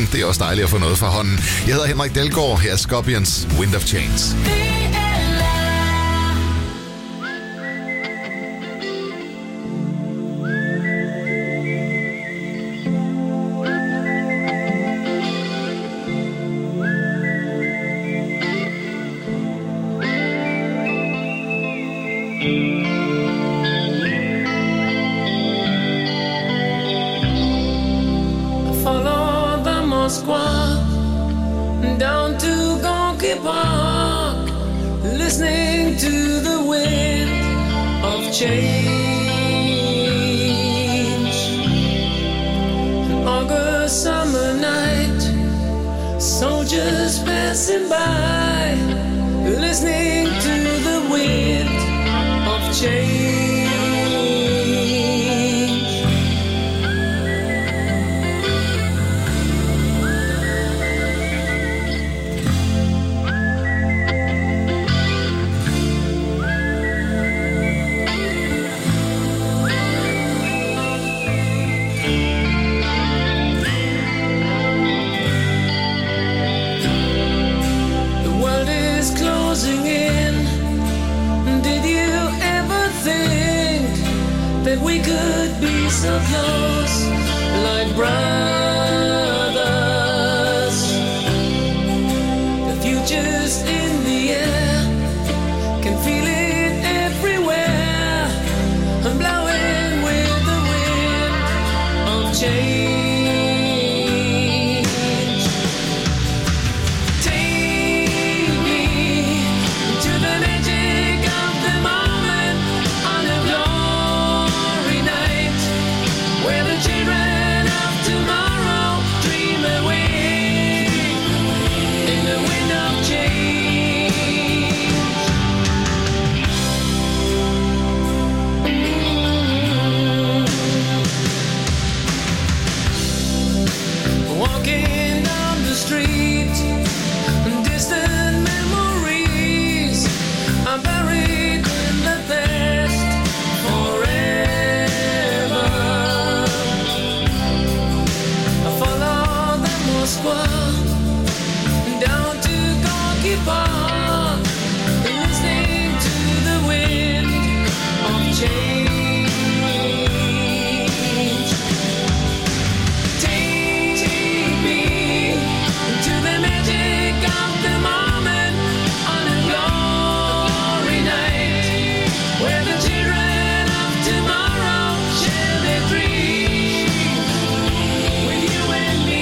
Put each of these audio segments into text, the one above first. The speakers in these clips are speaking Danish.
Det er også dejligt at få noget fra hånden. Jeg hedder Henrik Dahlgaard. Her er Scorpions Wind of Change. Down to Gonky Park, listening to the wind of change. An August summer night, soldiers passing by, listening to the wind of change. That we could be so close, like brothers. The future's in the air, can feel it everywhere. I'm blowing with the wind of change. Take me to the magic of the moment on a glory night, where the children of tomorrow dream away in the wind of change. Walking down the street, distant memories are buried in the past forever. I follow the Moskva down to Gonky Park, listening to the wind of change. Take me to the magic of the moment on a glory night, where the children of tomorrow share their dreams with you and me.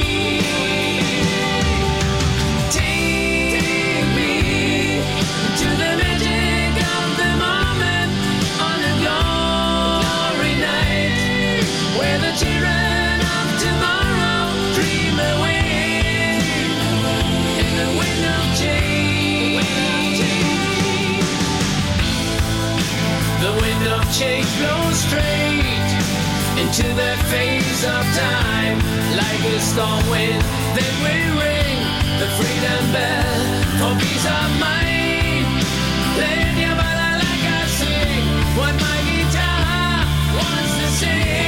Take me to the magic of the moment on a glory night, where the children of tomorrow dream away in the wind of change. The wind of change blows straight into that phase of time, like a storm wind that will ring the freedom bell for peace of mind. Play your bala like I sing what my guitar wants to sing.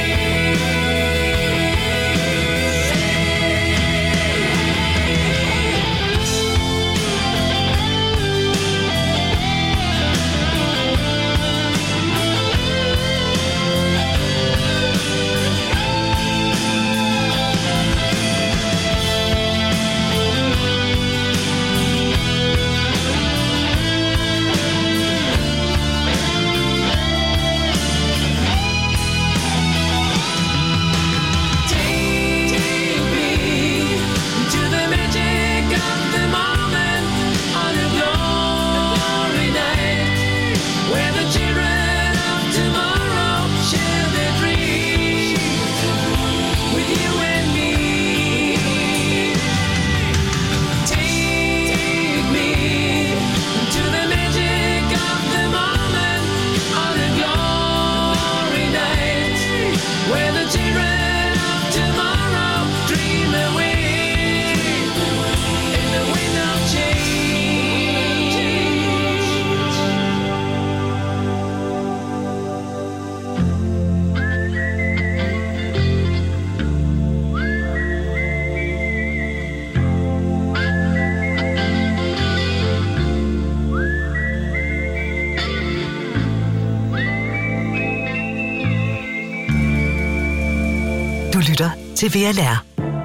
til VLR.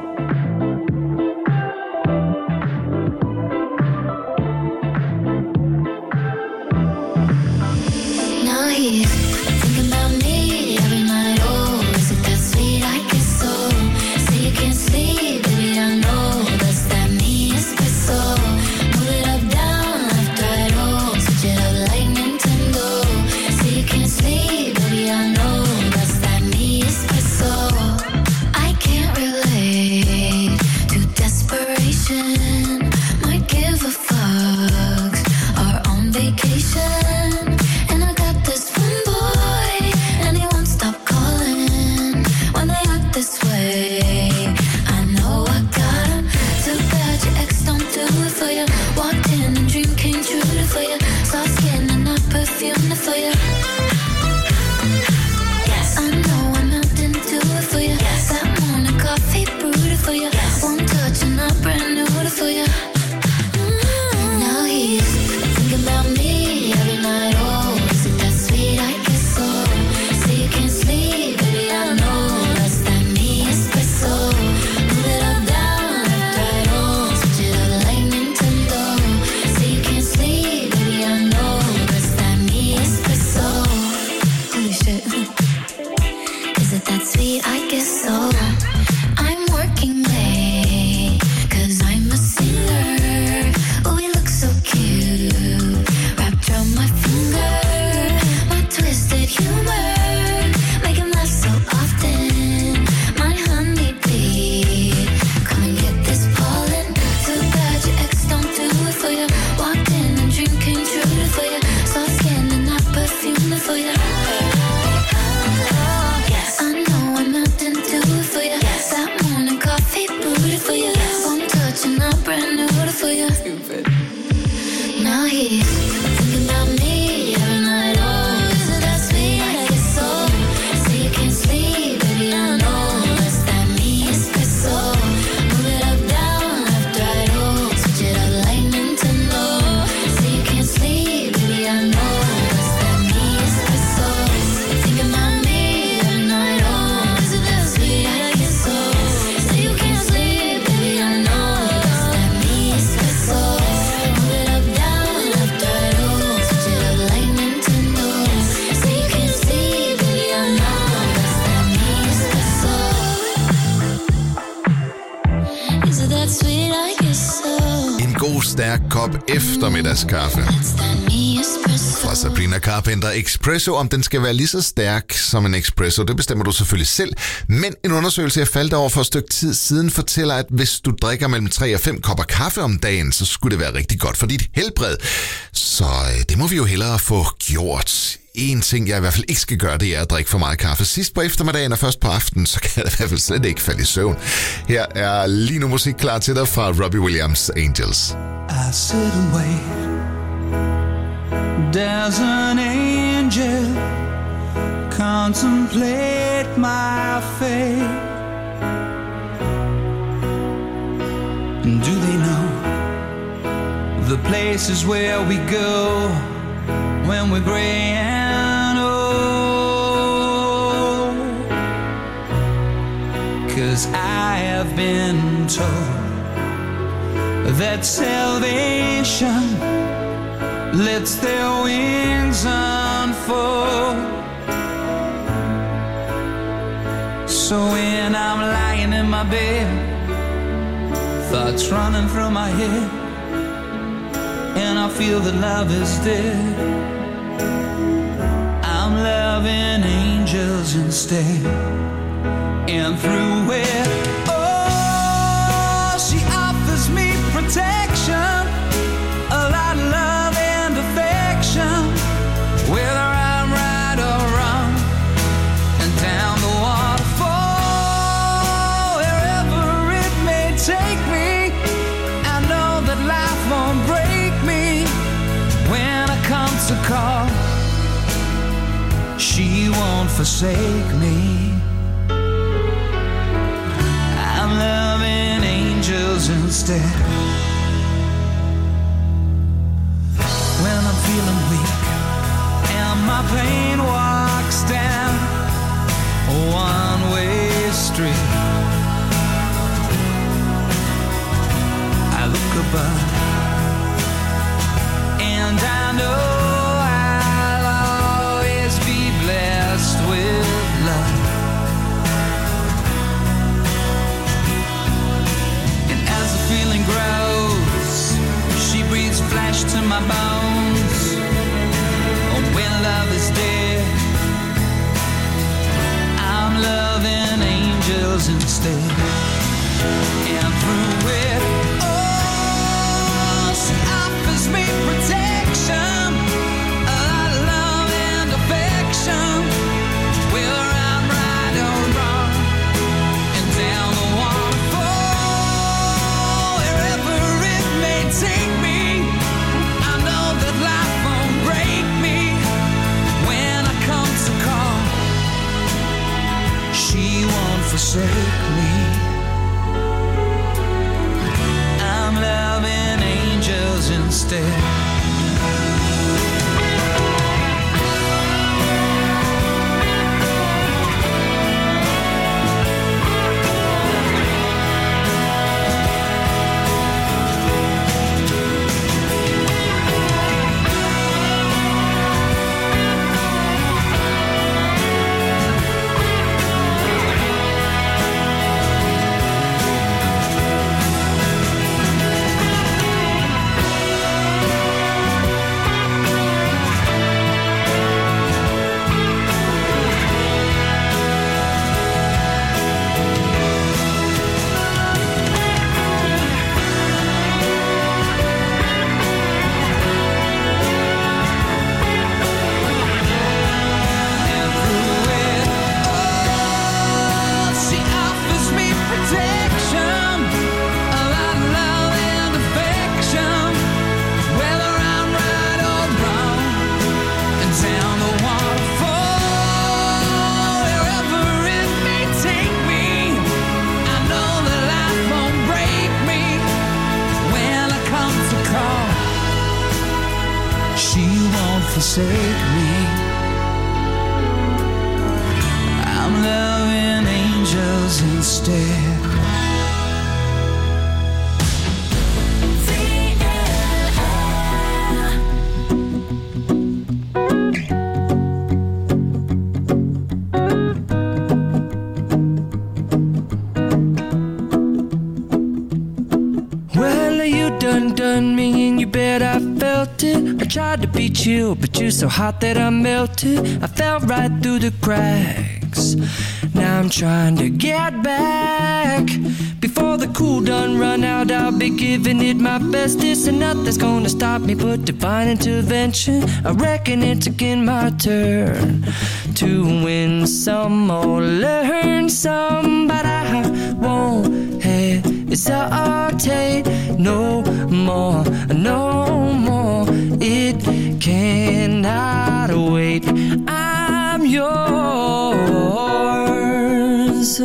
Stærk kop eftermiddagskaffe fra Sabrina Carpenter. Espresso, om den skal være lige så stærk som en espresso, det bestemmer du selvfølgelig selv. Men en undersøgelse, jeg faldt over for et stykke tid siden, fortæller, at hvis du drikker mellem 3 og 5 kopper kaffe om dagen, så skulle det være rigtig godt for dit helbred. Så det må vi jo hellere få gjort. En ting, jeg i hvert fald ikke skal gøre, det er at drikke for meget kaffe sidst på eftermiddagen og først på aftenen, så kan jeg i hvert fald slet ikke falde i søvn. Her er lige nu musik klar til dig fra Robbie Williams' Angels. I sit and wait. There's an angel contemplate my fate. Do they know the places where we go when we're gray and old? 'Cause I have been told that salvation lets their wings unfold. So when I'm lying in my bed, thoughts running through my head, and I feel that love is dead, I'm loving angels instead. And through it, oh, she offers me protection, a lot of love and affection, whether I'm right or wrong, and down the waterfall, wherever it may take me, I know that life won't break me when I come to call. She won't forsake me. I'm loving angels instead. When I'm feeling weak and my pain walks down a one-way street, my bones. Oh, when love is dead, I'm loving angels instead. And through it all, she offers me protection, a lot of love and affection. Whether I'm right or wrong, and down the waterfall, wherever it may take me, I know that life won't break me. When I come to call, she won't forsake me. I'm loving angels instead. Forsake me. I'm loving angels instead. Well, you done me, and you bet I felt it. I tried to be chill, but you're so hot that I melted. I fell right through the cracks. Now I'm trying to get back. Before the cool done run out, I'll be giving it my bestest, and nothing's gonna stop me but divine intervention. I reckon it's again my turn to win some or learn some, but I won't hesitate no more, no more. It cannot wait. I'm yours.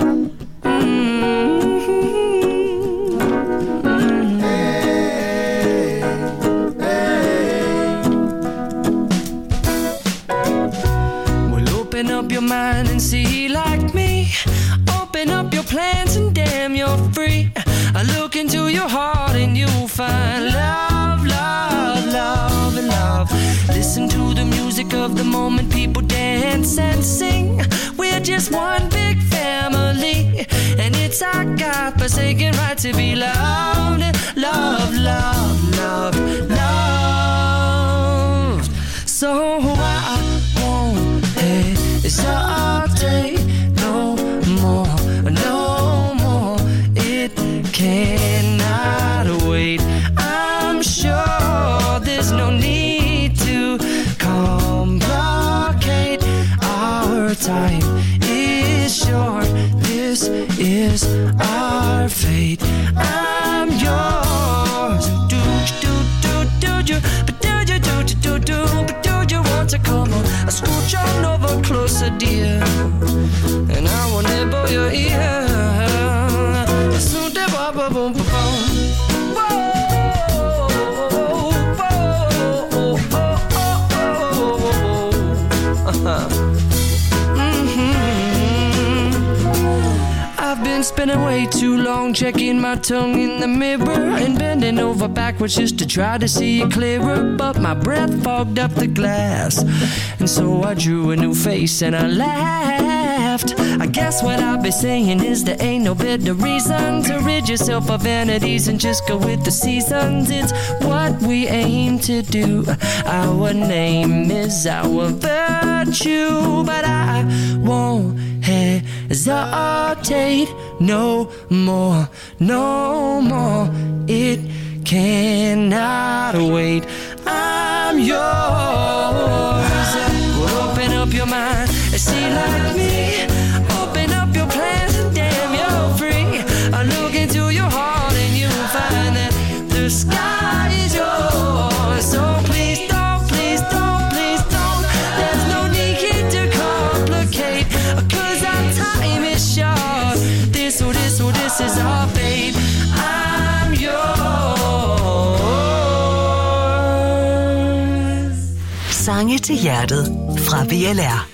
Well, open up your mind and see like me. Open up your plans and damn, you're free. I look into your heart and you'll find love, love, love, and love. Listen to the music of the moment, people dance and sing. We're just one big family, and it's our God-forsaken right to be loved, loved, loved, loved, loved. So I won't hesitate no more, no more. It cannot wait. I'm sure there's no need to complicate. Our time is short. This is our fate. I'm yours. Do you? But do you want to come on? I scooch on over closer, dear, and I will nibble your ear. I've been spending way too long checking my tongue in the mirror and bending over backwards just to try to see it clearer, but my breath fogged up the glass, and so I drew a new face and I laughed. laughed. I guess what I'll be saying is there ain't no better reason to rid yourself of vanities and just go with the seasons. It's what we aim to do. Our name is our virtue, but I won't hesitate no more, no more. It cannot wait. I'm yours. Well, open up your mind and see like me. Open up your plans and damn, you're free. I look into your heart and you'll find that the sky is yours. So please don't, please don't, please don't. There's no need here to complicate, 'cause our time is short. This is our fate. I'm yours. Sange til hjertet fra VLR.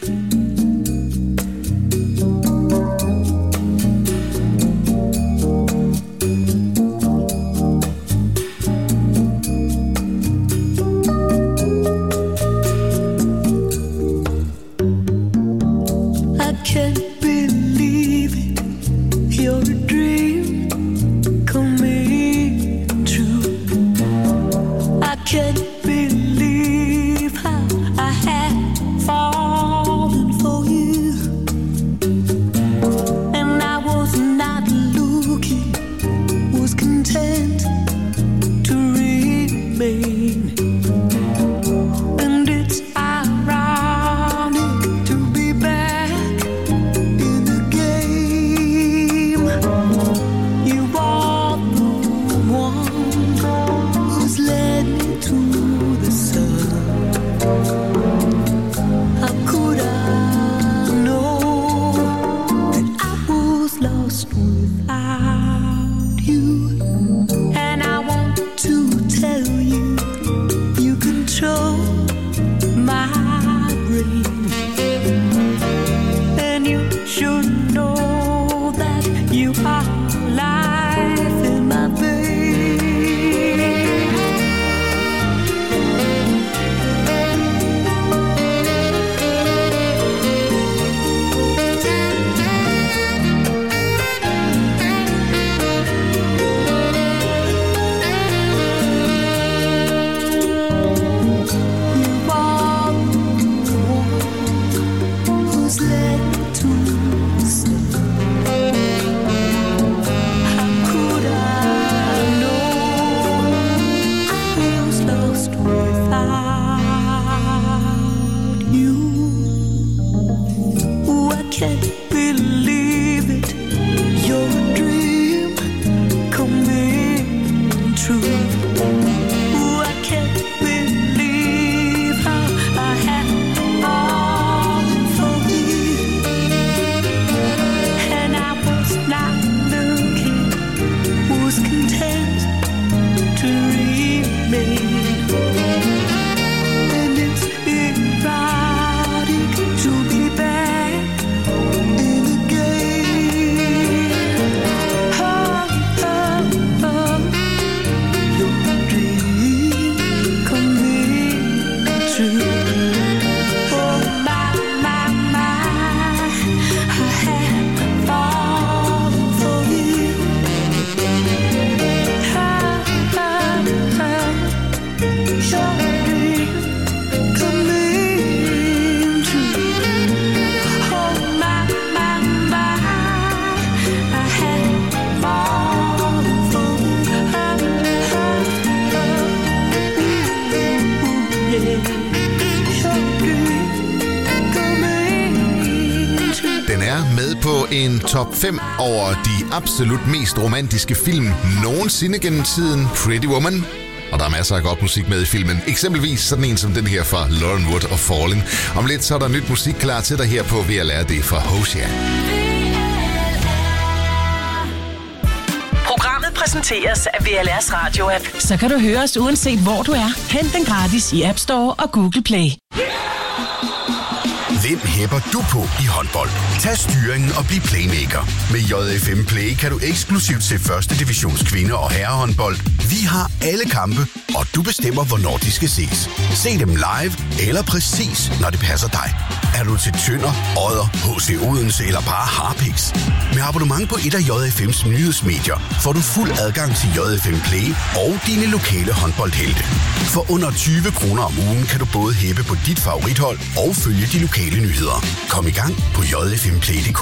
En top 5 over de absolut mest romantiske film nogensinde gennem tiden, Pretty Woman. Og der er masser af godt musik med i filmen. Eksempelvis sådan en som den her fra Lauren Wood og Falling. Om lidt så er der nyt musik klar til dig her på VLR. Det fra Hosea. Programmet præsenteres af VLR's radio-app. Så kan du høre os uanset hvor du er. Hent den gratis i App Store og Google Play. Hvem hæpper du på i håndbold? Tag styringen og bliv playmaker. Med JFM Play kan du eksklusivt se første divisions kvinde- og herrehåndbold. Vi har alle kampe, og du bestemmer, hvornår de skal ses. Se dem live eller præcis, når det passer dig. Er du til Tønder, Odder, HC Odense eller bare Harpix? Med abonnement på et af JFM's nyhedsmedier får du fuld adgang til JFM Play og dine lokale håndboldhelte. For under 20 kroner om ugen kan du både hæppe på dit favorithold og følge de lokale nyheder. Kom i gang på jfmplay.dk.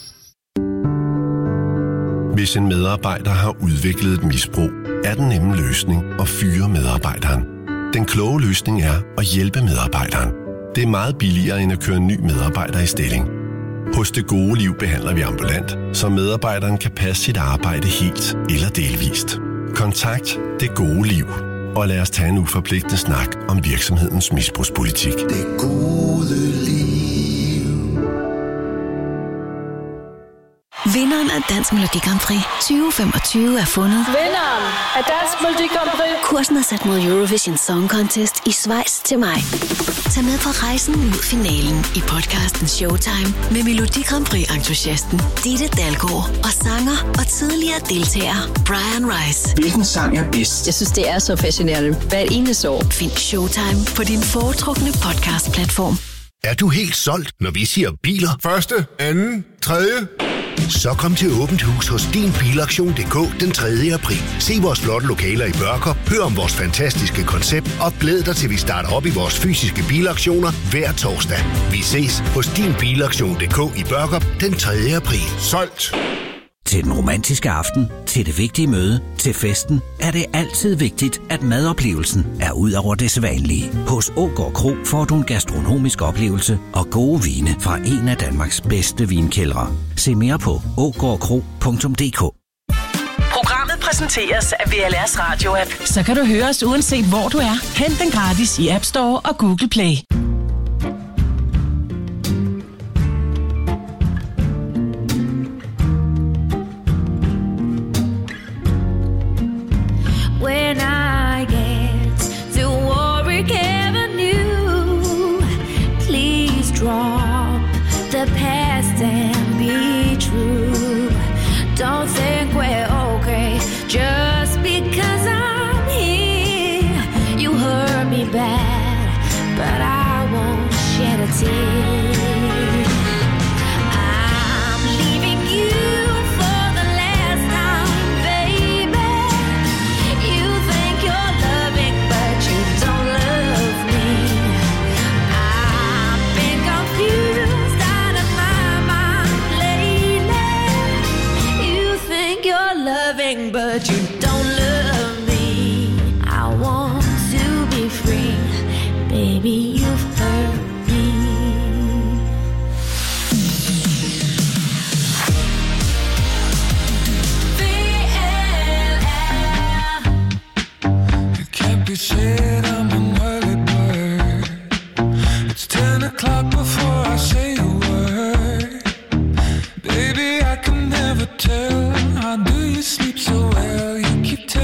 Hvis en medarbejder har udviklet et misbrug, er den nemme løsning at fyre medarbejderen. Den kloge løsning er at hjælpe medarbejderen. Det er meget billigere end at køre en ny medarbejder i stilling. Hos Det Gode Liv behandler vi ambulant, så medarbejderen kan passe sit arbejde helt eller delvist. Kontakt Det Gode Liv, og lad os tage en uforpligtende snak om virksomhedens misbrugspolitik. Det gode liv. Vinderen af Dansk Melodi Grand Prix 2025 er fundet. Vinderen af Dansk Melodi Grand Prix. Kursen er sat mod Eurovision Song Contest i Schweiz til maj. Tag med på rejsen mod finalen i podcasten Showtime med Melodi Grand Prix-entusiasten Ditte Dalgaard og sanger og tidligere deltager Brian Rice. Hvilken sang er bedst? Jeg synes, det er så fascinerende. Hvert eneste år. Find Showtime på din foretrukne podcast-platform. Er du helt solgt, når vi siger biler? Første, anden, tredje. Så kom til Åbent Hus hos din Bilaktion.dk den 3. april. Se vores flotte lokaler i Børkop, hør om vores fantastiske koncept og glæd dig til, vi starter op i vores fysiske bilaktioner hver torsdag. Vi ses hos din Bilaktion.dk i Børkop den 3. april. Solgt. Til den romantiske aften, til det vigtige møde, til festen, er det altid vigtigt, at madoplevelsen er ud over det sædvanlige. Hos Ågård Kro får du en gastronomisk oplevelse og gode vine fra en af Danmarks bedste vinkældre. Se mere på ågårdkro.dk. Programmet præsenteres af VLS Radio App. Så kan du høre os uanset hvor du er. Hent den gratis i App Store og Google Play. When I get to Warwick Avenue, please drop the past and be true. Don't think we're okay just because I'm here. You hurt me bad, but I won't shed a tear. I'm leaving you for the last time, baby. You think you're loving, but you don't love me. I've been confused out of my mind lately. You think you're loving, but you don't love me. I want to be free, baby, you've hurt me. It can't be said I'm an early bird. It's 10 o'clock before I say a word. Baby, I can never tell. How do you sleep so well? You keep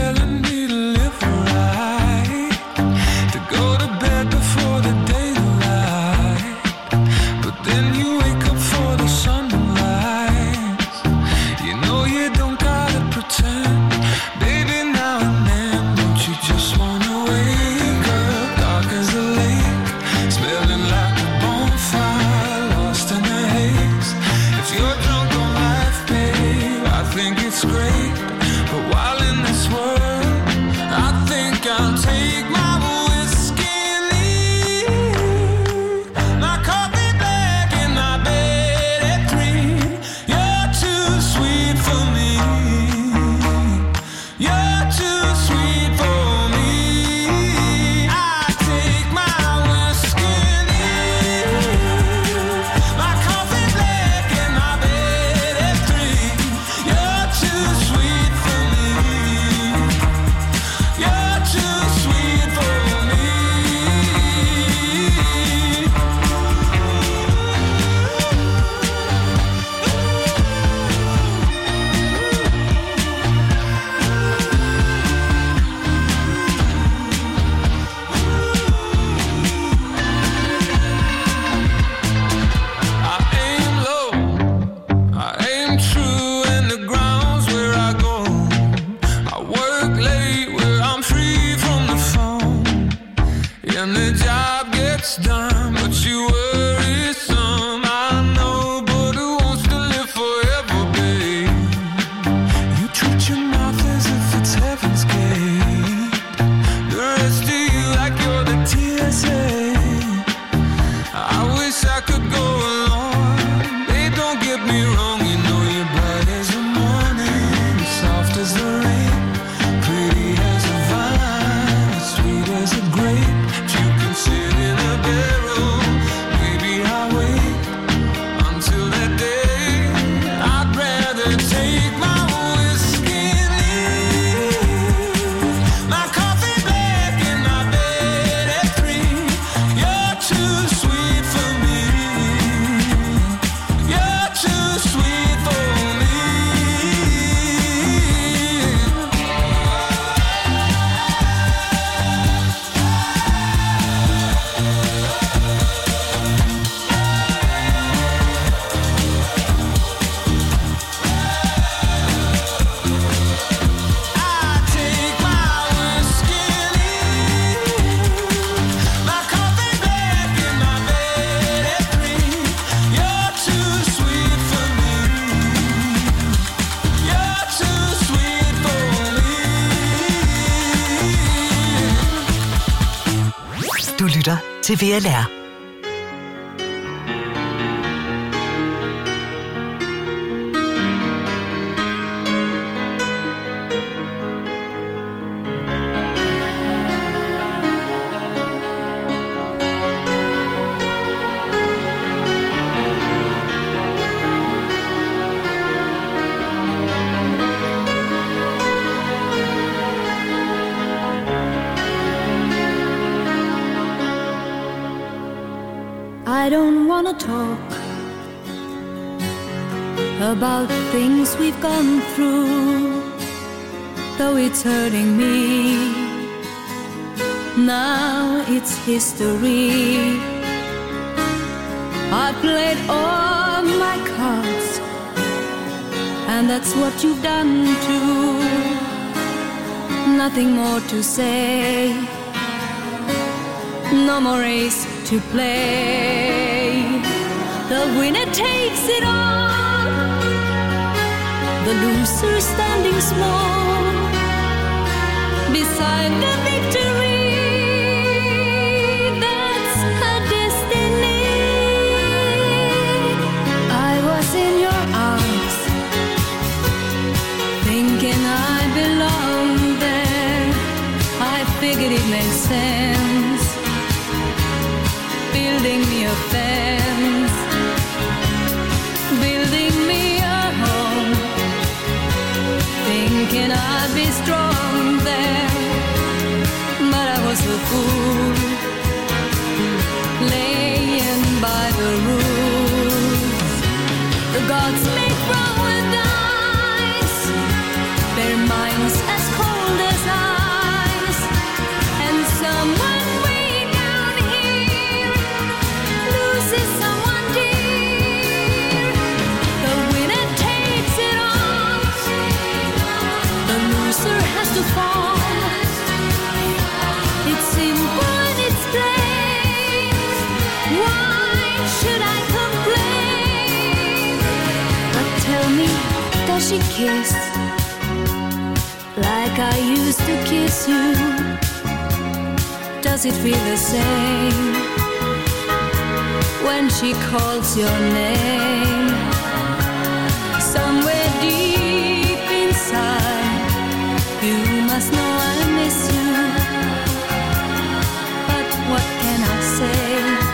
and the job gets done, but you worry some. I know, but who wants to live forever, babe? You treat your mouth as if it's heaven's gate. The rest of you like you're the TSA. I wish I could go along. Babe, don't get me wrong, you know you're bright as the morning, soft as the rain, pretty as a vine, sweet as a grape. You can sit in a barrel, maybe I'll wait until that day. I'd rather take my whiskey and leave my coffee black in my bed at 3. You're too sweet for me. You're too sweet for me. I take my whiskey and leave my coffee black in my bed at 3. You're too sweet for me. You're too sweet for me. Du lytter til VLR. I don't wanna talk about things we've gone through, though it's hurting me. Now it's history. I played all my cards, and that's what you've done too. Nothing more to say, no more race to play. The winner takes it all, the loser standing small beside the victory. That's her destiny. I was in your arms, thinking I belonged there. I figured it made sense, building me a fence, building me a home, thinking I'd be strong there. But I was a fool, laying by the rules. The gods make wrong with dice, their minds as cold as ice, and someone way down here loses someone dear. The winner takes it all, the loser has to fall. It's simple and it's plain. Why should I complain? But tell me, does she kiss like I used to kiss you? Does it feel the same when she calls your name? Somewhere deep inside, you must know I miss you. But what can I say?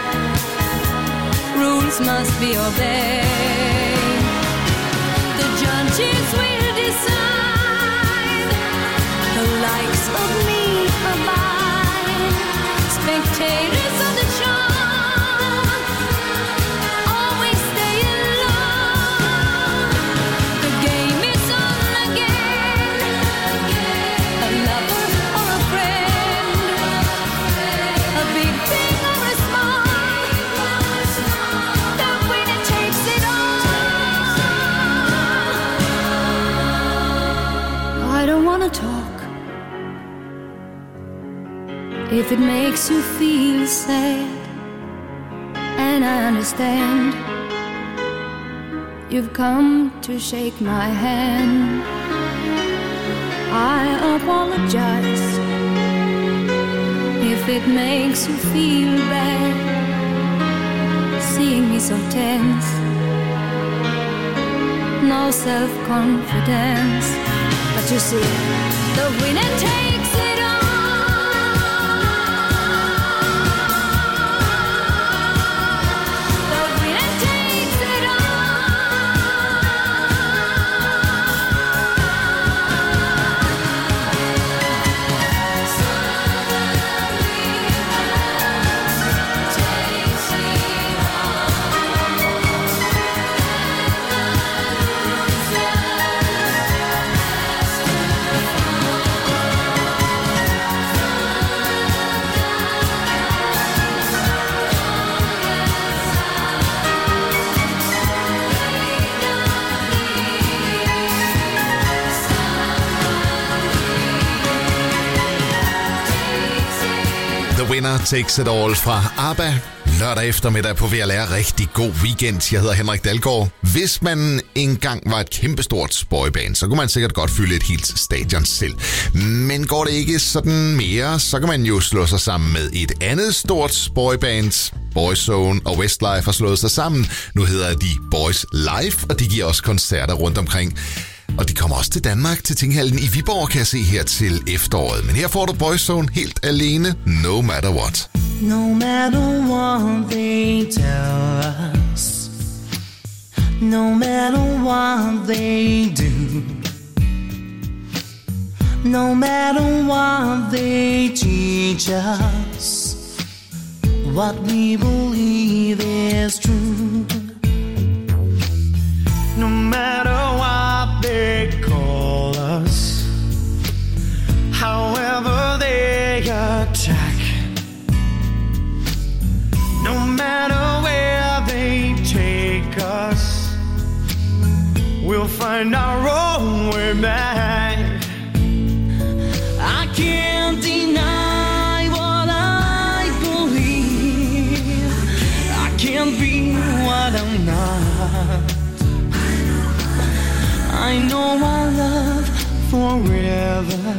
Rules must be obeyed. The judges will decide, the likes of me abide. Spectators of the show always stay alone. The game is on again, a lover or a friend, a big thing or a small, the winner takes it all. I don't wanna talk If it makes you feel sad, and I understand, you've come to shake my hand. I apologize if it makes you feel bad, seeing me so tense, no self-confidence. But you see, the winner takes it all. Winner Takes It All fra ABBA. Lørdag eftermiddag på VLR. Rigtig god weekend. Jeg hedder Henrik Dahlgaard. Hvis man engang var et kæmpestort boyband, så kunne man sikkert godt fylde et helt stadion selv. Men går det ikke sådan mere, så kan man jo slå sig sammen med et andet stort boyband. Boyzone og Westlife har slået sig sammen. Nu hedder de Boys Live, og de giver også koncerter rundt omkring. Og de kommer også til Danmark, til Tinghallen i Viborg, kan jeg se her til efteråret. Men her får du Boyzone helt alene, No Matter What. No matter what they tell us, no matter what they do, no matter what they teach us, what we believe is true. No matter what they call us, however they attack, no matter where they take us, we'll find our own way back. I can't deny what I believe. I can't be what I'm not. I know our love forever.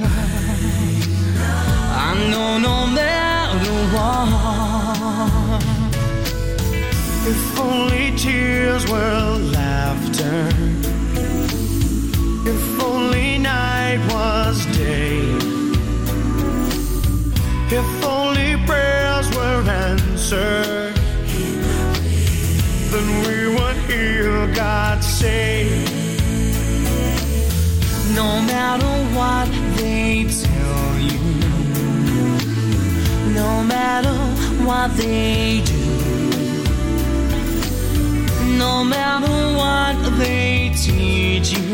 I know no matter what. If only tears were laughter, if only night was day, if only prayers were answered, then we would hear God say, no matter what they tell you, no matter what they do, no matter what they teach you,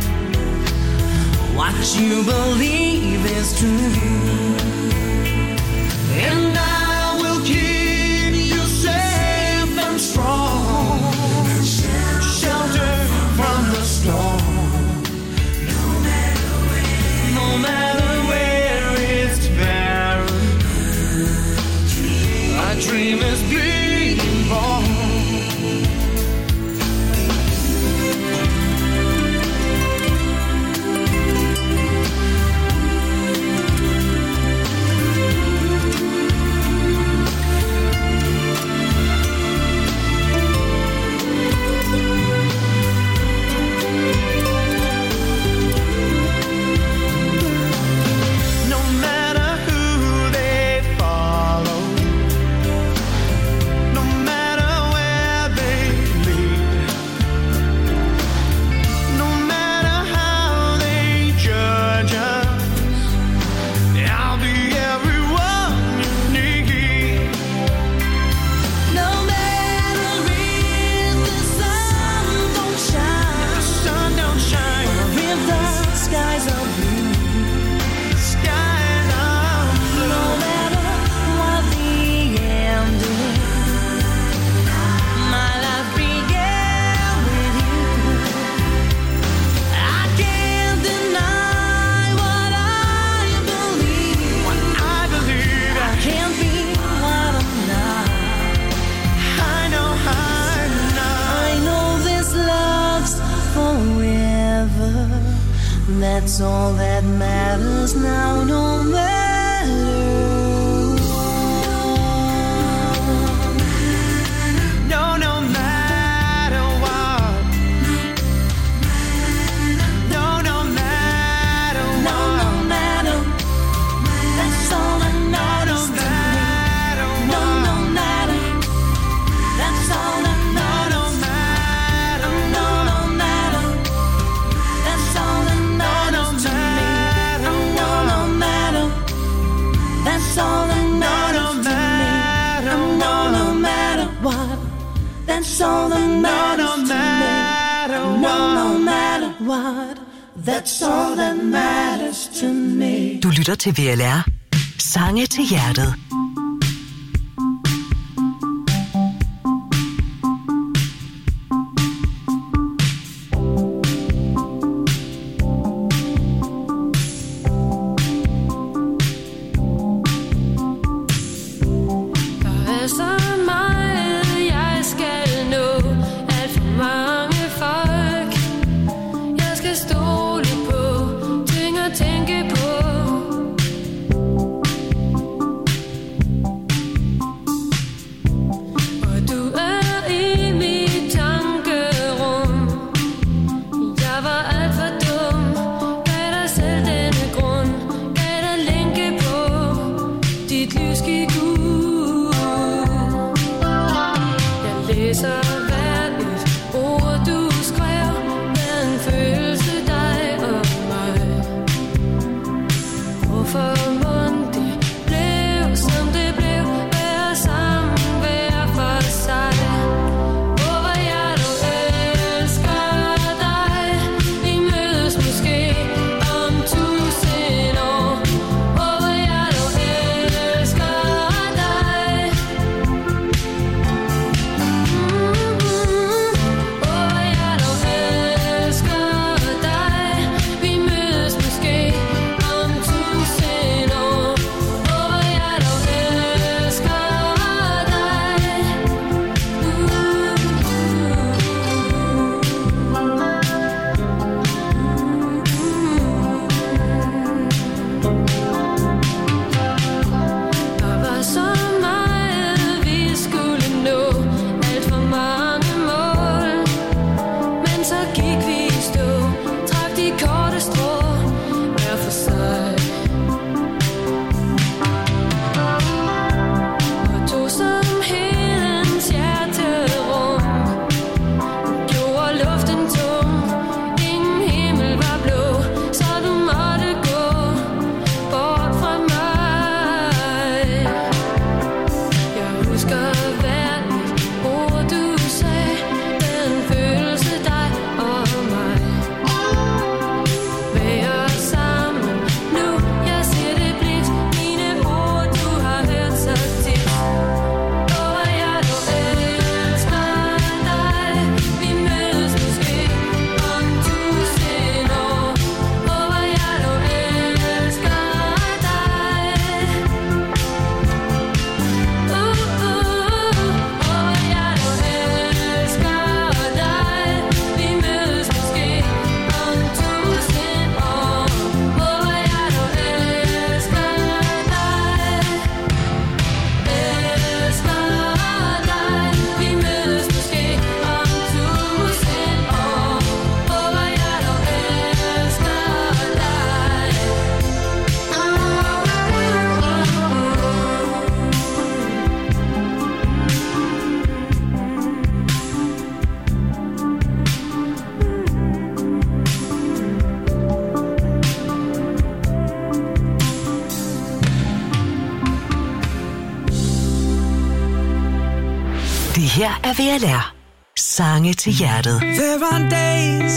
what you believe is true. And I will keep you safe and strong, shelter from the storm. No matter where it's barren, a dream is being born. That's all that matters now, no matter what. No, no matter what. No, no matter what. No, no matter. That's all that matters to me. No, no matter. That's all that matters. No, no matter. No, no matter. That's all that matters to me. No, no matter. That's all that matters to me. No, no matter what. That's all that matters to me. No, no matter what. That's all that matters to me. Du lytter til VLR. Sange til hjertet. Der er så meget, jeg skal nå. Alt for mange folk, jeg skal stole på. Ting at tænke på. Og du er i mit tankerum. Jeg var alt for dum. Gav dig selv denne grund. Gav dig længe på. Dit lys gik ud. Jeg læser hvert et ord du skrev. Med en følelse dig og mig. Hvorfor mon det blev som det blev. Være sammen hver for sig. Hvorfor jeg dog elsker dig. Vi mødes måske om 1000 år. Hvorfor jeg dog elsker dig. Hvorfor jeg dog elsker dig. Vi mødes måske om 1000 år. Hvorfor jeg dog elsker dig. Der var så meget vi skulle nå. Alt for mange mål. Men så gik vi i stå. Trak de korte strå. Hver for sig. Og tog somhedens hjerterum. Gjorde luften tung. Ingen himmel var blå. Så du måtte gå bort fra mig. Jeg husker hvert et ord du sagde. Den følelse dig og mig. Være sammen nu. Jeg ser det blidt. Mine ord du har hørt så tit. Hvorfor jeg dog elsker dig. Vi mødes måske om 1000 år. Hvorfor jeg dog elsker dig. Hvorfor jeg dog elsker dig. Vi mødes måske om 1000 år. Hvorfor jeg dog elsker dig. Elsker dig. Vi mødes måske om 1000 år. Hvorfor jeg dog elsker Det her er VLR. Sange til hjertet. There are days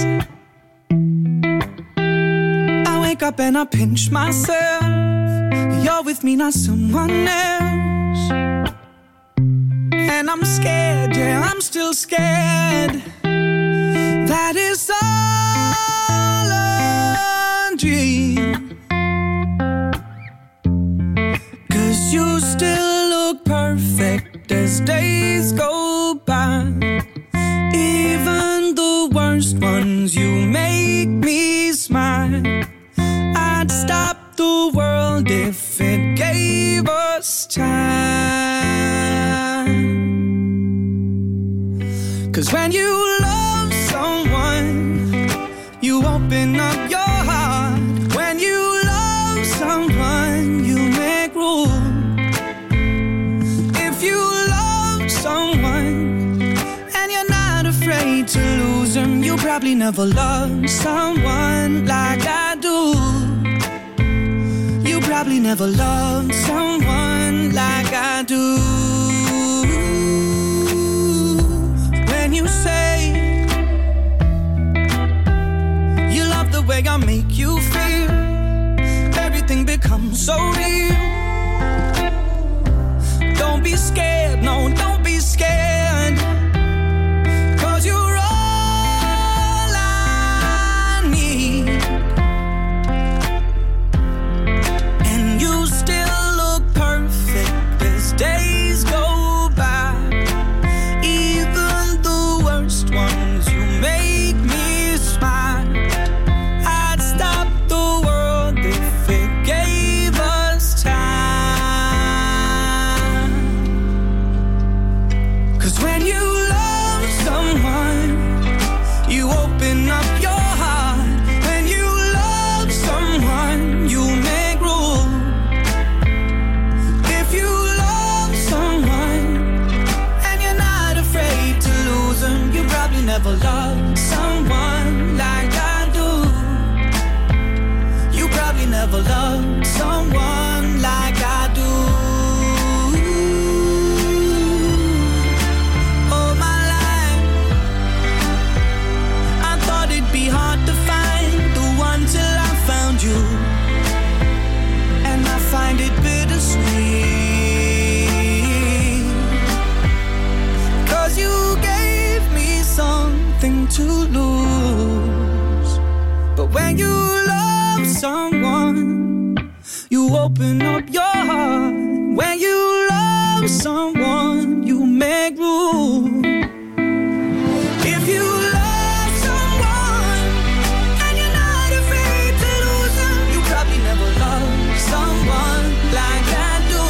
I wake up and I pinch myself. You're with me, not someone else. And I'm scared, yeah, I'm still scared. That is all a dream. 'Cause you still look perfect as days go by. Even the worst ones, you make me smile. the world if it gave us time. 'Cause when you love someone, you open up your heart. When you love someone, you make room. If you love someone and you're not afraid to lose them, you probably never loved someone like I do. You probably never loved someone like I do. When you say you love the way I make you feel, everything becomes so real. Don't be scared, no, don't be scared, 'cause you're all I need. And you still look perfect as days go by. Even the worst ones, you make me smile. I'd stop the world if it gave us time. 'Cause when you love someone, you open up your heart. When you love someone, you make room. If you love someone and you're not afraid to lose them, you probably never loved someone like I do. You probably never loved someone like I do. All my life, I thought it'd be hard to find the one till I found you. And I find it bittersweet, 'cause you gave me something to lose. But when you love someone, you open up your heart. When you love someone, you make room. If you love someone and you're not afraid to lose them, you probably never loved someone like I do.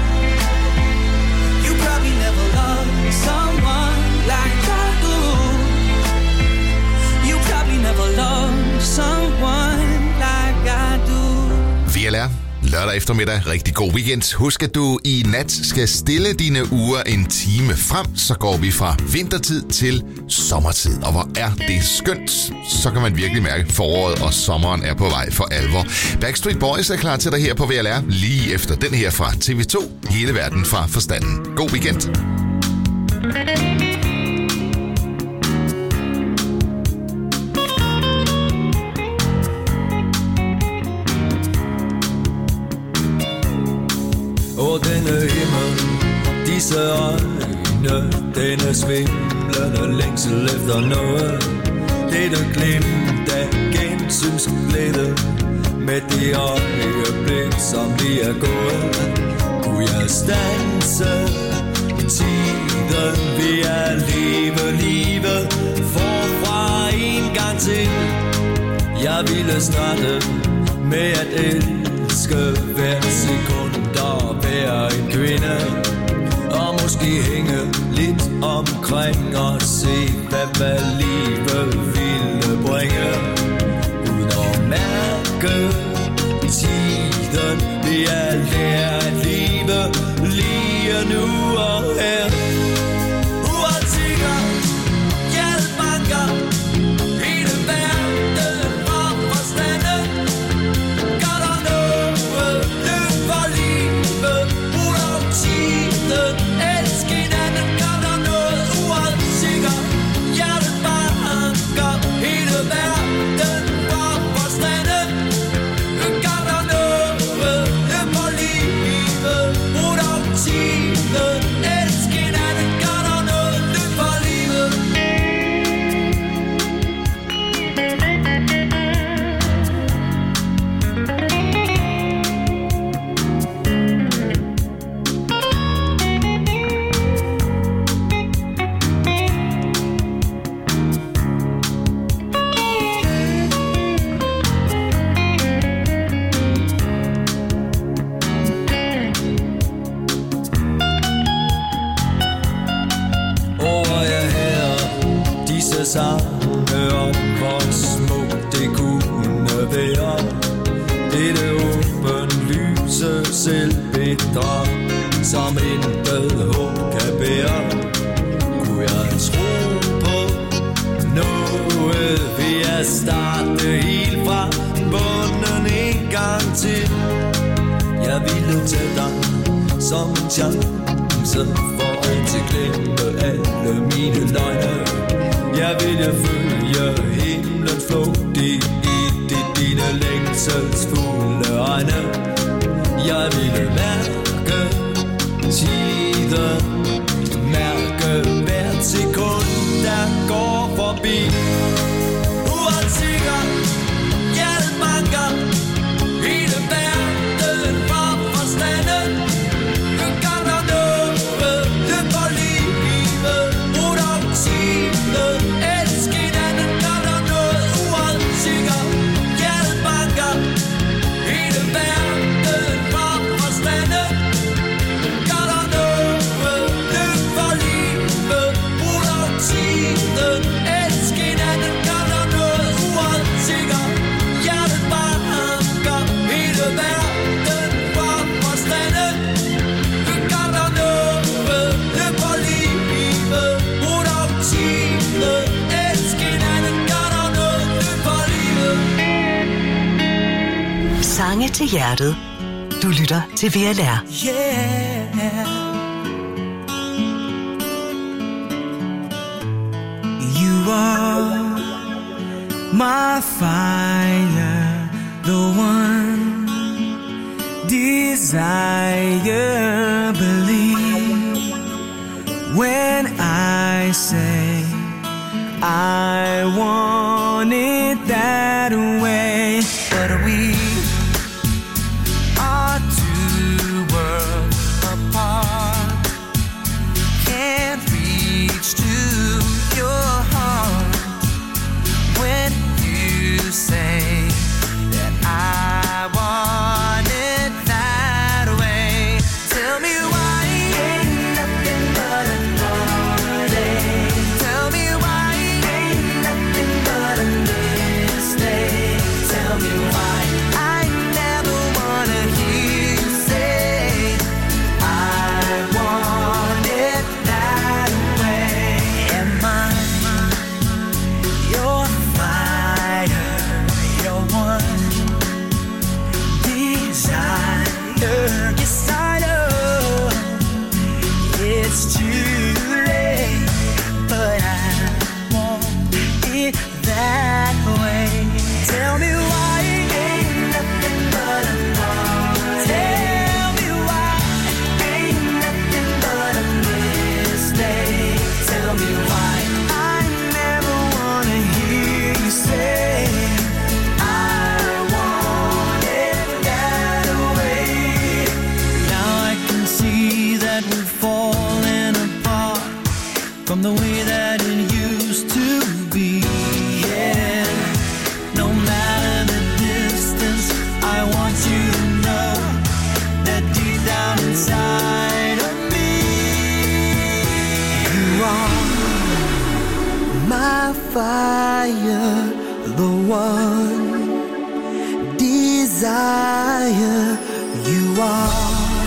You probably never loved someone like I do. You probably never loved someone like I do. VLR. Lørdag eftermiddag. Rigtig god weekend. Husk, at du i nat skal stille dine uger en time frem. Så går vi fra vintertid til sommertid. Og hvor er det skønt. Så kan man virkelig mærke, at foråret og sommeren er på vej for alvor. Backstreet Boys er klar til dig her på VLR. Lige efter den her fra TV2. Hele verden fra forstanden. God weekend. Og denne himmel, disse øjne, denne svimlende længsel efter noget. Dette glimt af gensynsglæde, med det øjeblik, som lige er gået. Kunne jeg standse tiden ved at leve livet forfra en gang til. Jeg ville starte med at elske hver sekund og være en kvinde, og måske hænge lidt omkring og se, hvad livet ville bringe. Uden at mærke tiden, det er lære at leve lige nu og her. Uansikker, hjertet banker, hele verden fra forstande. Gør der noget, løb for livet, brug om tiden, elsk hinanden. Gør der noget, uansikker, hjertet banker, hele verden fra forstande. Gør der noget, løb for livet, brug om tiden. sange om, hvor smukt det kunne være. Dette åbenlyse selvbedrag, som intet håb kan bære. Kunne jeg tro på noget ved at starte helt fra bunden en gang til. Jeg ville tage dig som en chance for at glemme alle mine løgne. Jeg ville følge himlens flot i dine længselsfulde øjne. Jeg ville mærke tiden, mærke hvert sekund, der går forbi. Uansikker, hjertet banker, hele verden for forstanden. Du gør der noget, løb for livet, brug om tiden, elsk hinanden, gør der noget. Uansikker, hjertet banker, hele verden for forstanden. Gør der noget, løb for livet, brug om tiden, elsk hinanden, gør der noget. Uansikker, hjertet banker, hele verden for forstanden. Gør der noget, løb for livet, brug om tiden, elsk hinanden, gør der noget, løb for livet. Sange til hjertet. Du lytter til VLR. Yeah. You are my fire, the one desire. Believe when I say I want it that way. But we are two worlds apart. Can't reach to your heart when you say that I want it that way. Tell me why ain't nothing but another day. Tell me why ain't nothing but a mistake. Tell me why I never wanna hear you say I want it that way. Am I your fire, your one desire? Yes, I know it's too late, but I want it that way. Tell me why ain't nothing but a thought. Tell me why ain't nothing but a mistake. Tell me why I never wanna hear you say I want it that way. Now I can see that we're falling apart from the way that it used to be. Yeah. No matter the distance, I want you to know that deep down inside of me, you are my fire, the one desire. You are.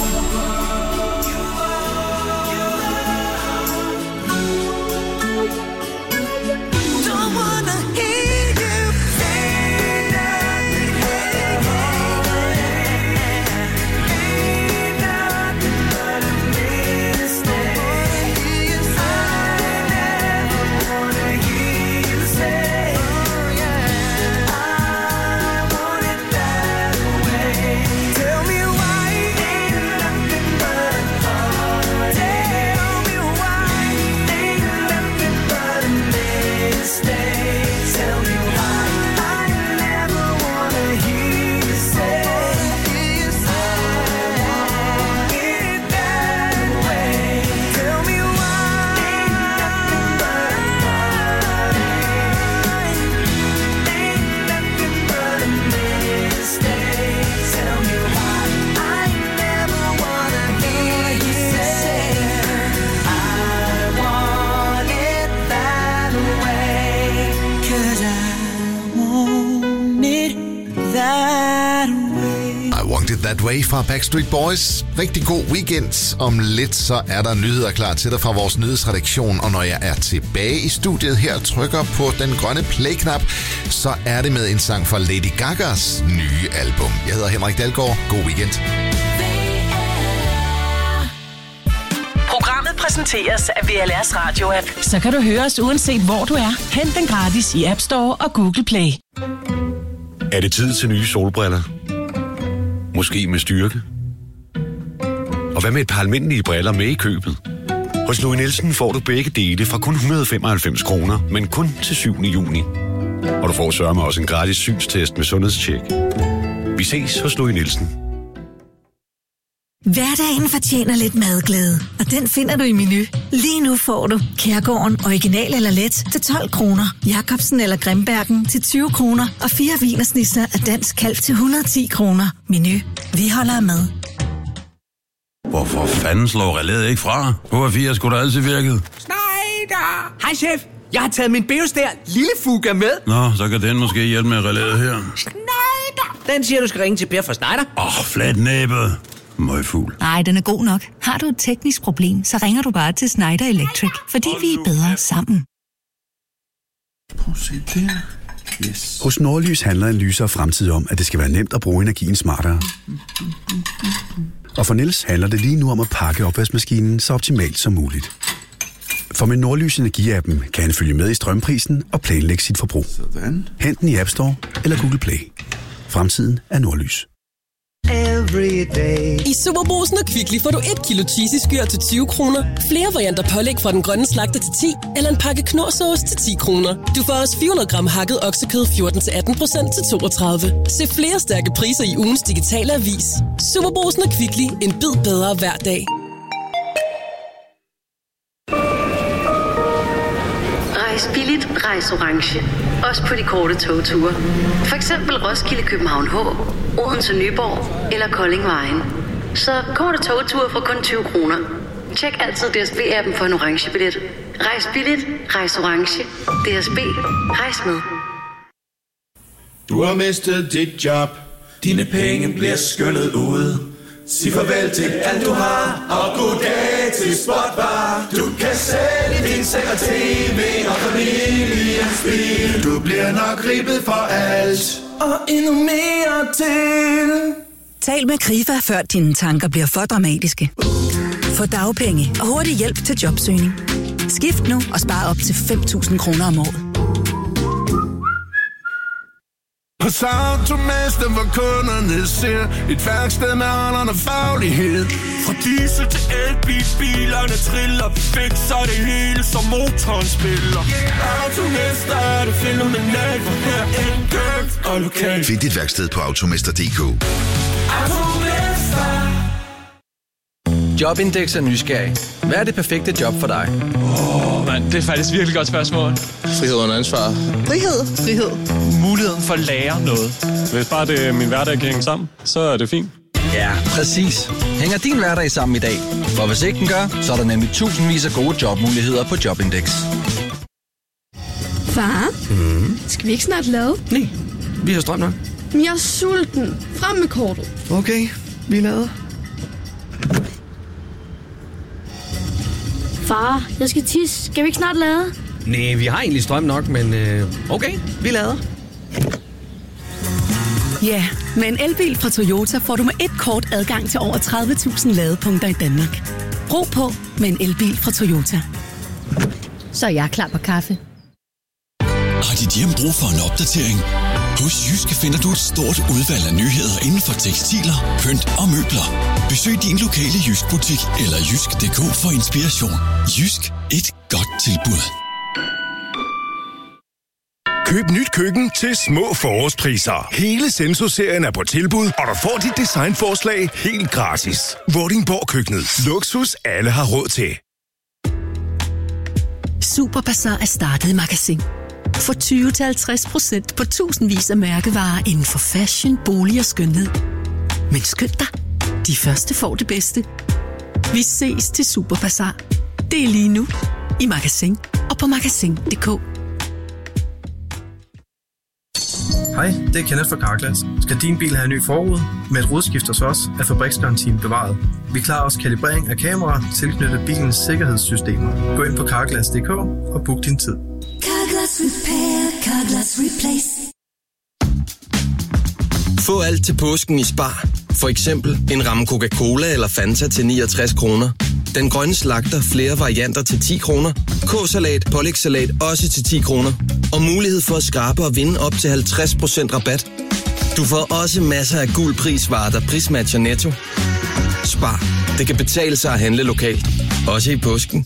Don't wanna hear you say nothing, ain't nothing but a mistake. I never wanna hear you say I want it that way. It That Way fra Backstreet Boys. Rigtig god weekend. Om lidt så er der nyheder klar til dig fra vores nyhedsredaktion, og når jeg er tilbage i studiet her og trykker på den grønne play-knap, så er det med en sang fra Lady Gagas nye album. Jeg hedder Henrik Dalgaard. God weekend. Programmet præsenteres af VLR's radio-app. Så kan du høre os uanset hvor du er. Hent den gratis i App Store og Google Play. Er det tid til nye solbriller? Måske med styrke? Og hvad med et par almindelige briller med i købet? Hos Louis Nielsen får du begge dele fra kun 195 kroner, men kun til 7. juni. Og du får sørme også en gratis synstest med sundhedstjek. Vi ses hos Louis Nielsen. Hverdagen fortjener lidt madglæde, og den finder du i Menu. Lige nu får du Kærgården original eller let til 12 kroner, Jacobsen eller Grimbergen til 20 kroner og 4 wienersnitzer af dansk kalv til 110 kroner. Menu. Vi holder med. Hvorfor fanden slår relæet ikke fra? H4 skulle da altid virket. Schneider! Hej chef, jeg har taget min Beostær lille Fuga med. Nå, så kan den måske hjælpe med relæet her. Schneider! Den siger, du skal ringe til Per fra Schneider. Flat næbet. Møgfugl. Nej, den er god nok. Har du et teknisk problem, så ringer du bare til Schneider Electric, fordi vi er bedre sammen. Prøv at se det. Yes. Hos Nordlys handler en lysere fremtid om, at det skal være nemt at bruge energien smartere. Og for Niels handler det lige nu om at pakke opvaskemaskinen så optimalt som muligt. For med Nordlys Energi-appen kan han følge med i strømprisen og planlægge sit forbrug. Sådan. Hent den i App Store eller Google Play. Fremtiden er Nordlys. I Superbrugsen og Kvickly får du 1 kilo cheesy skyr til 20 kroner, flere varianter pålæg fra den grønne slagter til 10, eller en pakke knorrsauce til 10 kroner. Du får også 400 gram hakket oksekød 14-18% til 32. Se flere stærke priser i ugens digitale avis. Superbrugsen og Kvickly. En bid bedre hver dag. Rejs billigt, rejs orange. Også på de korte togture. For eksempel Roskilde, København H, Odense, Nyborg eller Kolding Vejen. Så korte togture for kun 20 kroner. Tjek altid DSB-appen for en orange billet. Rejs billigt, rejs orange. DSB, rejs med. Du har mistet dit job. Dine penge bliver skyllet ud. Sig farvel til alt du har, og goddag til Spotbar. Du kan sælge din seng og tv og familiens bil. Du bliver nok ribbet for alt, og endnu mere til. Tal med Krifa, før dine tanker bliver for dramatiske. Få dagpenge og hurtig hjælp til jobsøgning. Skift nu og spar op til 5.000 kroner om året. Hos Automester, hvor kunderne ser et værksted med holderne faglighed. Fra diesel til elbil, bilerne triller, vi fikser det hele, som motoren spiller. Automester er det fænomenalt, for her enkelt og lokalt. Find dit værksted på automester.dk. Automester. Jobindex er nysgerrig. Hvad er det perfekte job for dig? Det er faktisk virkelig godt spørgsmål. Frihed under ansvar. Frihed. Muligheden for at lære noget. Hvis bare det er min hverdag kan hænge sammen, så er det fint. Ja, præcis. Hænger din hverdag sammen i dag? For hvis ikke den gør, så er der nemlig tusindvis af gode jobmuligheder på Jobindex. Far, skal vi ikke snart lade? Nej, vi har strøm nok. Men jeg er sulten. Frem med kortet. Okay, vi lader. Far, jeg skal tisse. Skal vi ikke snart lade? Nej, vi har egentlig strøm nok, men okay, vi lader. Ja, med en elbil fra Toyota får du med et kort adgang til over 30.000 ladepunkter i Danmark. Brug på med en elbil fra Toyota. Så er jeg klar på kaffe. Har dit hjem brug for en opdatering? Hos Jysk finder du et stort udvalg af nyheder inden for tekstiler, pynt og møbler. Besøg din lokale Jysk-butik eller jysk.dk for inspiration. Jysk. Et godt tilbud. Køb nyt køkken til små forårspriser. Hele Senso-serien er på tilbud, og du får dit designforslag helt gratis. Vordingborg Køkkenet. Luksus alle har råd til. Superbazar er startet i Magasin. Få 20-50% på tusindvis af mærkevarer inden for fashion, bolig og skønhed. Men skynd dig, de første får det bedste. Vi ses til Superbazar. Det er lige nu i Magasin og på magasin.dk. Hej, det er Kenneth fra Carglass. Skal din bil have en ny forrude? Med et rudeskift hos os er fabriksgarantien bevaret. Vi klarer også kalibrering af kameraer tilknyttet bilens sikkerhedssystemer. Gå ind på carglass.dk og book din tid. Carglass Repair, Carglass Replace. Få alt til påsken i Spar. For eksempel en ramme Coca-Cola eller Fanta til 69 kroner. Den grønne slagter flere varianter til 10 kroner. K-salat, pålægssalat også til 10 kroner. Og mulighed for at skrabe og vinde op til 50% rabat. Du får også masser af gul prisvarer, der prismatcher Netto. Spar. Det kan betale sig at handle lokalt. Også i påsken.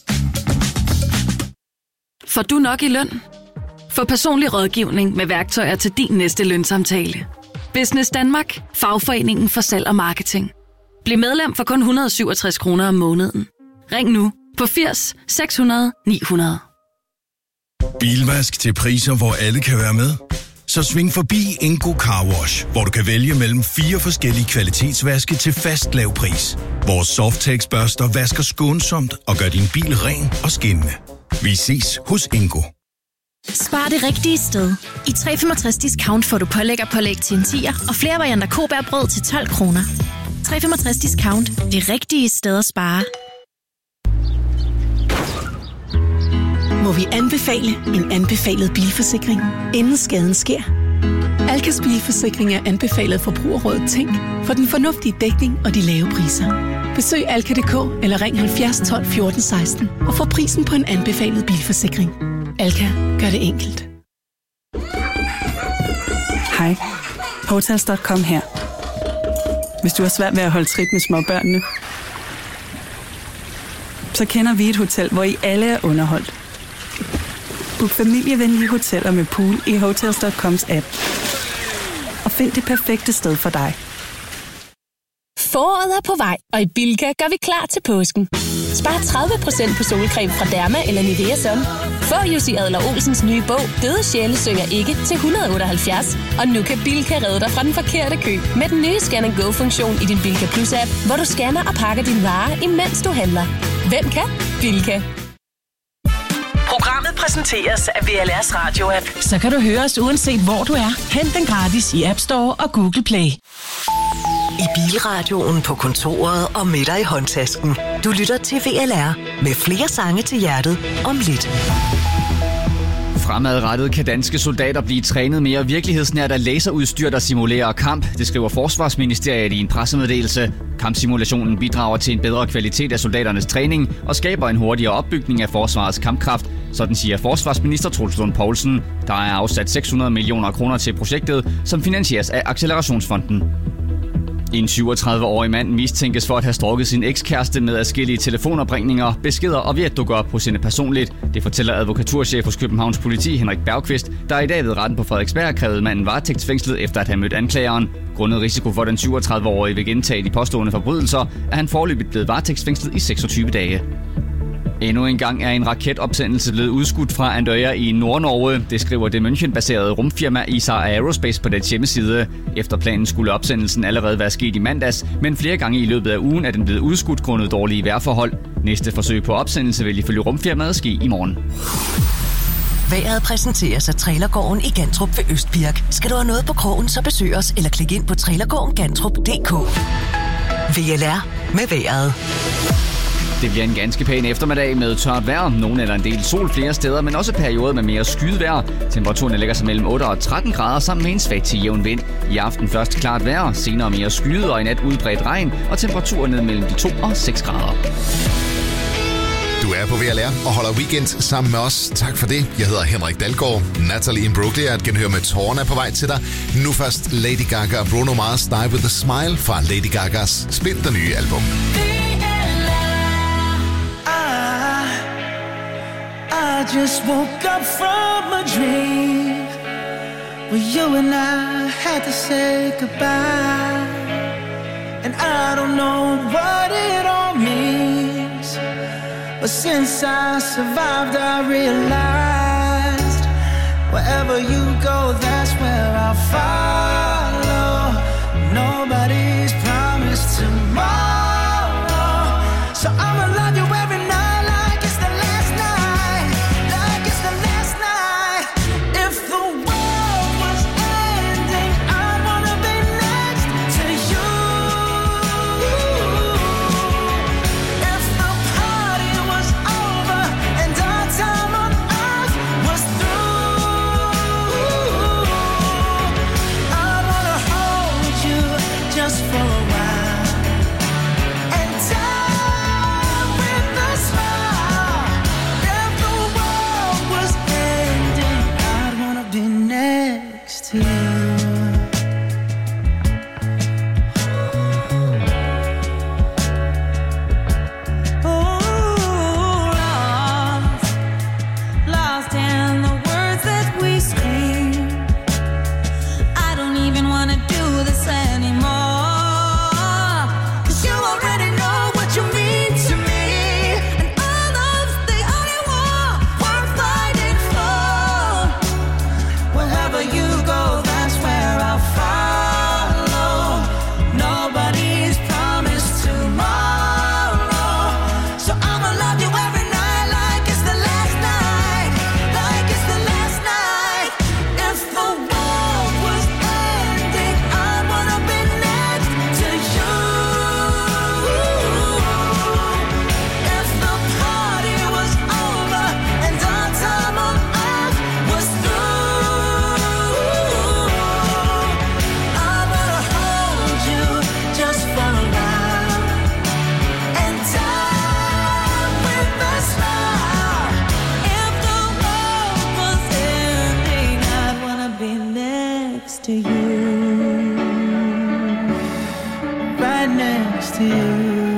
Får du nok i løn? Få personlig rådgivning med værktøjer til din næste lønsamtale. Business Danmark. Fagforeningen for salg og marketing. Bliv medlem for kun 167 kroner om måneden. Ring nu på 80 600 900. Bilvask til priser, hvor alle kan være med. Så sving forbi Ingo Car Wash, hvor du kan vælge mellem 4 forskellige kvalitetsvaske til fast lav pris. Vores Softex-børster vasker skånsomt og gør din bil ren og skinnende. Vi ses hos Ingo. Spar det rigtige sted. I 365 Discount får du pålæg til en 10'er og flere varianter Kobærbrød til 12 kroner. 365 Discount. Det rigtige sted at spare. Må vi anbefale en anbefalet bilforsikring, inden skaden sker? Alkas bilforsikring er anbefalet Forbrugerrådet Tænk for den fornuftige dækning og de lave priser. Besøg alka.dk eller ring 70 12 14 16 og få prisen på en anbefalet bilforsikring. Alka gør det enkelt. Hej, Hotels.com her. Hvis du har svært ved at holde trit med småbørnene, så kender vi et hotel, hvor I alle er underholdt. Book familievenlige hoteller med pool i Hotels.coms app. Og find det perfekte sted for dig. Foråret er på vej, og i Bilka gør vi klar til påsken. Spar 30% på solcreme fra Derma eller Nivea Sun. Få Jussi Adler-Olsens nye bog, Døde sjæle synger ikke, til 178. Og nu kan Bilka redde dig fra den forkerte kø med den nye Scan & Go-funktion i din Bilka Plus-app, hvor du scanner og pakker dine varer, imens du handler. Hvem kan? Bilka. Programmet præsenteres af VLR's radio-app. Så kan du høre os uanset hvor du er. Hent den gratis i App Store og Google Play. I bilradioen, på kontoret og med dig i håndtasken. Du lytter til VLR med flere sange til hjertet om lidt. Fremadrettet kan danske soldater blive trænet mere virkelighedsnært af laserudstyr, der simulerer kamp. Det skriver Forsvarsministeriet i en pressemeddelelse. Kampsimulationen bidrager til en bedre kvalitet af soldaternes træning og skaber en hurtigere opbygning af forsvarets kampkraft. Sådan siger forsvarsminister Troels Lund Poulsen. Der er afsat 600 millioner kroner til projektet, som finansieres af Accelerationsfonden. En 37-årig mand mistænkes for at have strukket sin ekskæreste med adskillige telefonopringninger, beskeder og ved at dukke op hos hende personligt. Det fortæller advokaturchef hos Københavns Politi Henrik Bergqvist, der i dag ved retten på Frederiksberg krævede manden varetægtsfængslet efter at have mødt anklageren. Grundet risiko for den 37-årige vil gentage de påstående forbrydelser, er han foreløbigt blevet varetægtsfængslet i 26 dage. Endnu en gang er en raketopsendelse blevet udskudt fra Andøya i Nord-Norge. Det skriver det München-baserede rumfirma ISAR Aerospace på dets hjemmeside. Efter planen skulle opsendelsen allerede være sket i mandags, men flere gange i løbet af ugen er den blevet udskudt grundet dårlige vejrforhold. Næste forsøg på opsendelse vil ifølge rumfirmaet ske i morgen. Vejret præsenteres af Trailergården i Gantrup ved Østbirk. Skal du have noget på krogen, så besøg os eller klik ind på trailergårdengantrup.dk. VLR med vejret. Det bliver en ganske pæn eftermiddag med tørt vejr. Nogen eller en del sol flere steder, men også perioder med mere skyet vejr. Temperaturen ligger sig mellem 8 og 13 grader sammen med en svag til jævn vind. I aften først klart vejr, senere mere skyet og i nat udbredt regn, og temperaturen ned mellem de 2 og 6 grader. Du er på VLR og holder weekend sammen med os. Tak for det. Jeg hedder Henrik Dalgaard. Natalie Imbruglia er at genhøre med tårerne på vej til dig. Nu først Lady Gaga og Bruno Mars Die With A Smile fra Lady Gagas splinternye album. I just woke up from a dream where you and I had to say goodbye. And I don't know what it all means, but since I survived I realized wherever you go, that's where I'll follow. Nobody's promised tomorrow, so I'ma love you every night. Like it's the last night. If the world was ending right next to you.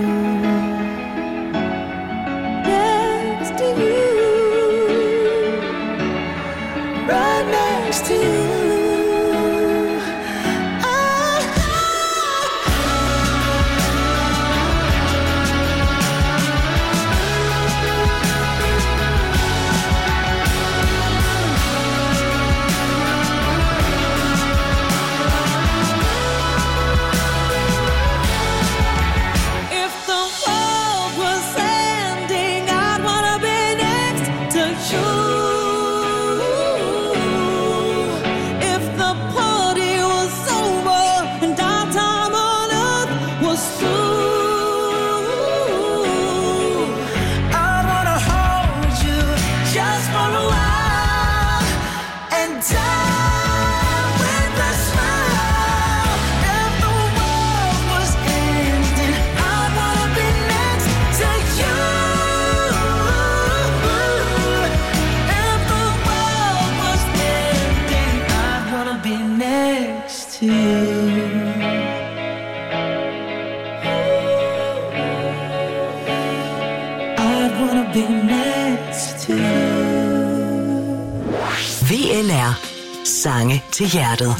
Next to you. Right next to you. VLR. Sange til hjertet.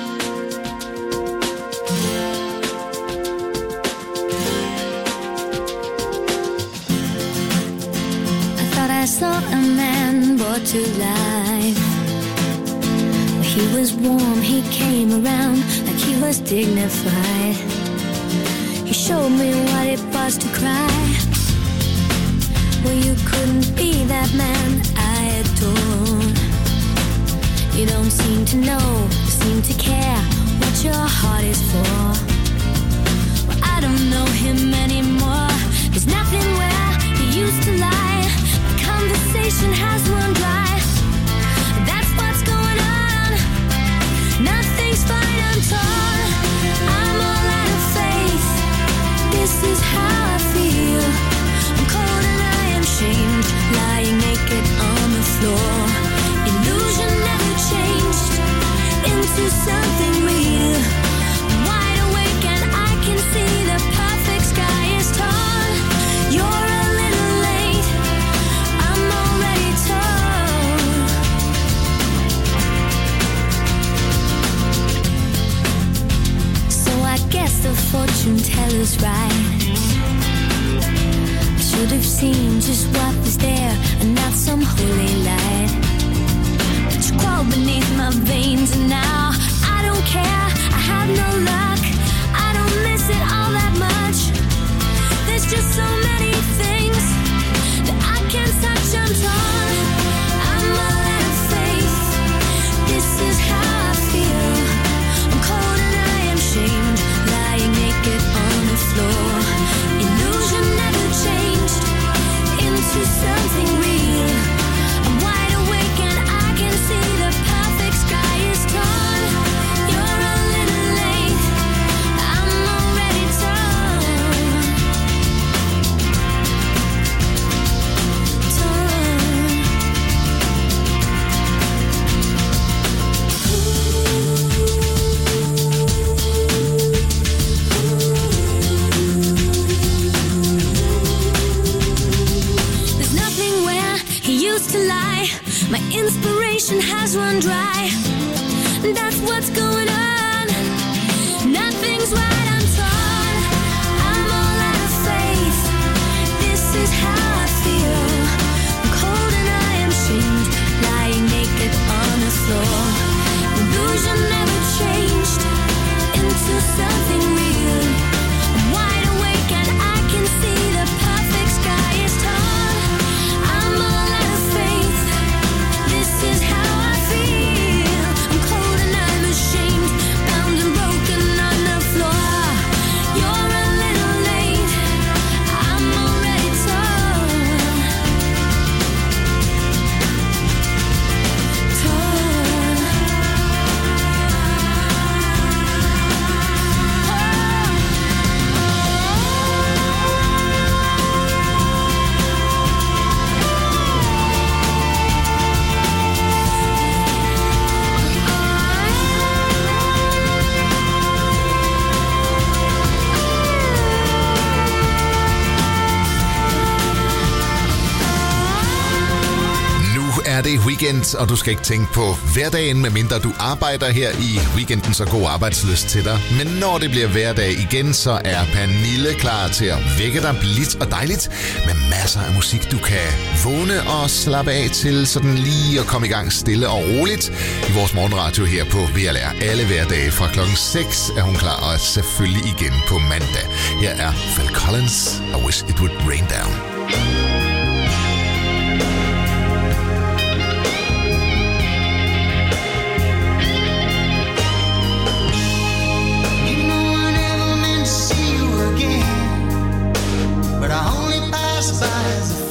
I saw a man brought to life. He was warm, he came around like he was dignified. He showed me what it was to cry. Well, you couldn't be that man I adore. You don't seem to know, you seem to care what your heart is for. Well, I don't know him anymore. There's nothing where he used to lie. The conversation has run dry. That's what's going on. Nothing's fine, I'm torn. I'm all out of faith. This is how I feel. I'm cold and I am shamed, lying naked on the floor. Illusion never changed into something real. I'm wide awake and I can see the perfect sky is torn. You're a little late, I'm already torn. So I guess the fortune teller's right. I should have seen just what was there and not some holy light. You crawl beneath my veins and now I don't care, I have no luck. I don't miss it all that much. There's just so many things that I can't touch, I'm torn. I'm all out of faith. This is how I feel. I'm cold and I am shamed, lying naked on the floor. Illusion never changed into something real. I'm wide awake and I can see the perfect sky is torn. You're a little late, I'm already torn. There's nothing where he used to lie. My inspiration has run dry. That's what's going on. Nothing's right, I'm torn. I'm all out of faith. This is how I feel. I'm cold and I am shamed, lying naked on the floor. Illusion never changed into something real. I'm wide awake and I can see the perfect sky is torn. I'm all out of faith. This is how I feel. I'm cold and I'm ashamed, bound and broken on the floor. det er weekend, og du skal ikke tænke på hverdagen, medmindre du arbejder her i weekenden, så god arbejdslyst til dig. Men når det bliver hverdag igen, så er Pernille klar til at vække dig blidt og dejligt med masser af musik, du kan vågne og slappe af til, sådan lige at komme i gang stille og roligt i vores morgenradio her på VLR. Alle hverdage fra klokken 6 er hun klar, og selvfølgelig igen på mandag. Her er Phil Collins, I Wish It Would Rain Down. But I only pass by as a